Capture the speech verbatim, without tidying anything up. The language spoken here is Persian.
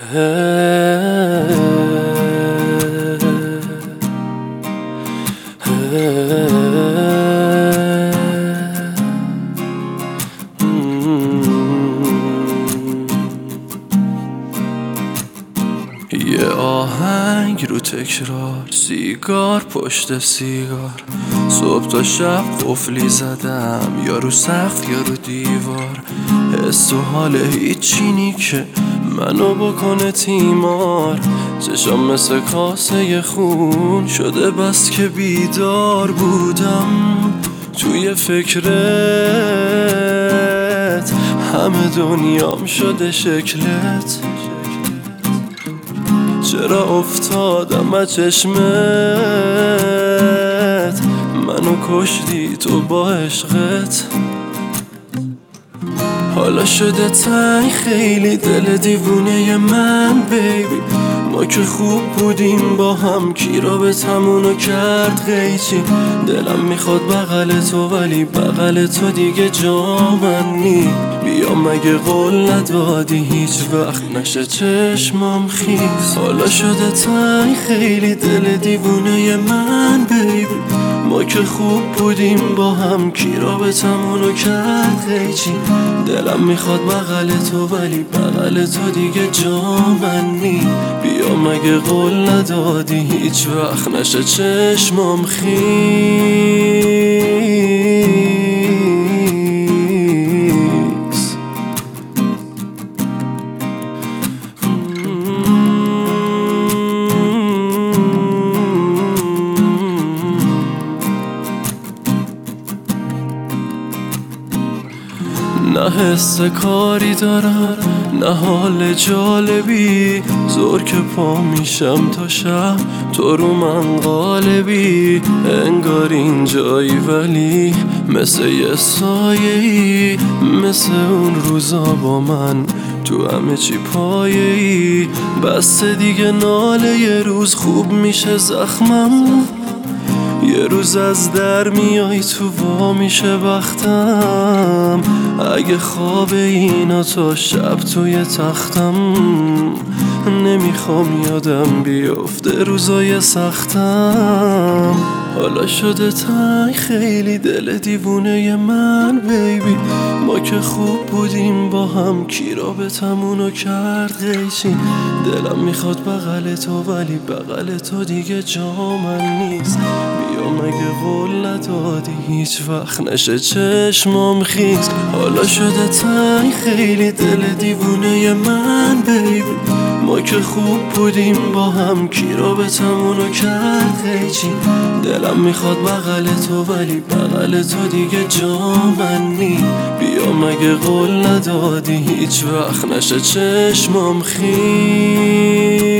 یه آهنگ رو تکرار، سیگار پشت سیگار، صبح تا شب قفلی زدم، یا رو سقف یا رو دیوار. حس و حال هیچینی که منو بکنه تیمار. چشام مثل کاسه خون شده بس که بیدار بودم. توی فکرت همه دنیام شده شکلت. چرا افتادم از چشمت؟ منو کشتی تو با عشقت. حالا شده تنگ خیلی دل دیوونه من بیبی. ما که خوب بودیم با هم، کی را به تمونو کرد قیچی. دلم میخواد بغل تو ولی بغل تو دیگه جا من نی. بیا مگه قول ندادی هیچ وقت نشه چشمام خیز. حالا شده تنگ خیلی دل دیوونه من بیبی. ما که خوب بودیم با هم، کی را به تمونو کرد قیچی. دلم میخواد بغل تو ولی بغل تو دیگه جا من نی. بیا مگه قول ندادی هیچ وقت نشه چشمام خیز. نه حس کاری دارم نه حال جالبی. زور که پا میشم تا شب تو رو من قالبی. انگار اینجایی ولی مثل یه سایه‌ای. مثل اون روزا با من تو همه چی پایه‌ای. بس دیگه ناله یه روز خوب میشه زخمم. یه روز از در میای تو وا میشه بختم. اگه خواب اینا تا شب توی تختم. نمیخوام یادم بیفته روزای سختم. حالا شده تنگ خیلی دل دیوونه من بیبی. ما که خوب بودیم با هم، کی را به تمونو کرد قیچی. دلم میخواد بغل تو ولی بغل تو دیگه جا من نیست. بیا مگه قول ندادی هیچ وقت نشه چشمام خیز. حالا شده تنگ خیلی دل دیوونه من بیبی. ما که خوب بودیم با هم، کی را به تمونو کرد قیچی. دلم میخواد بغل تو ولی بغل تو دیگه جا من نی. بیا مگه قول ندادی هیچ وقت نشه چشمام خیز.